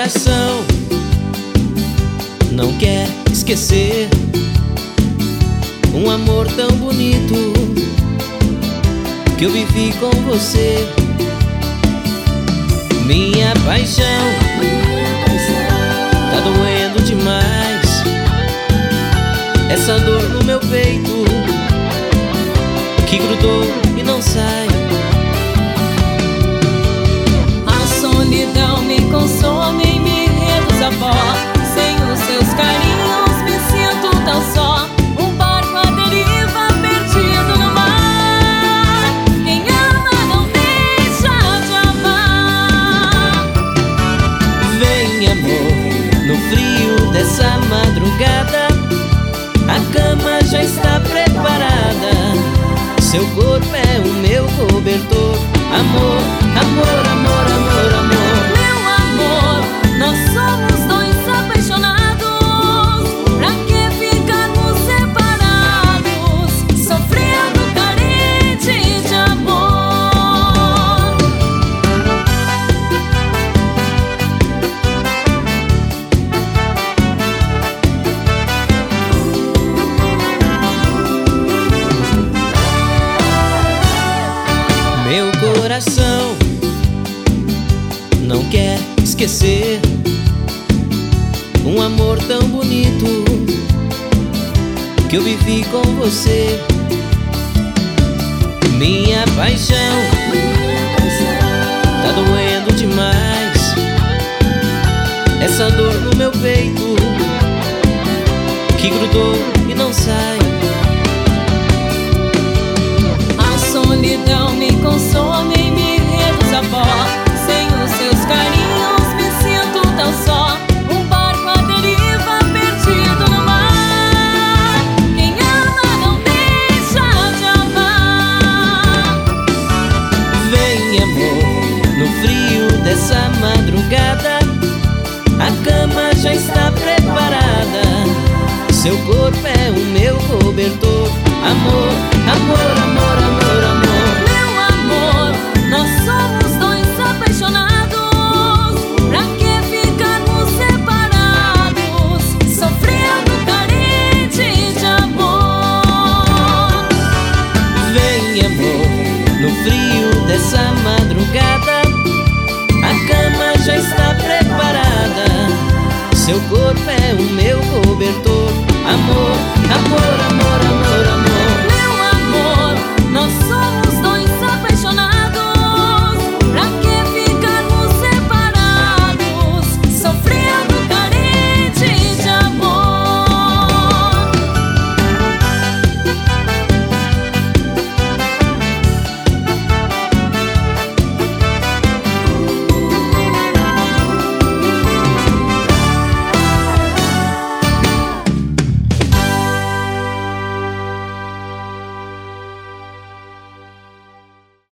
coração não quer esquecer um amor tão bonito que eu vivi com você. Minha paixão tá doendo demais, essa dor no meu peito que grudou e não sai. A solidão me consome e me reduz a pó. Sem os seus carinhos me sinto tão só, um barco à deriva perdido no mar. Quem ama não deixa de amar. Vem, amor, no frio dessa madrugada, a cama já está preparada, seu corpo é o meu cobertor. Amor, amor, amor, amor, amor. Meu amor, nós somos dois apaixonados. Pra que ficarmos separados, sofrendo carente de amor? Meu coração não quer esquecer um amor tão bonito que eu vivi com você. Minha paixão tá doendo demais, essa dor no meu peito que grudou e não sai. A solidão me consome e me reduz a pó. Sem os seus carinhos me sinto tão só, um barco à deriva perdido no mar. Quem ama não deixa de amar. Vem, amor, no frio dessa madrugada, a cama já está preparada, seu corpo é o meu cobertor. Amor, amor, amor, amor, amor. Meu amor, nós somos dois apaixonados. Pra que ficarmos separados, sofrendo carente de amor? Vem, amor, no frio dessa madrugada, a cama já está preparada, seu corpo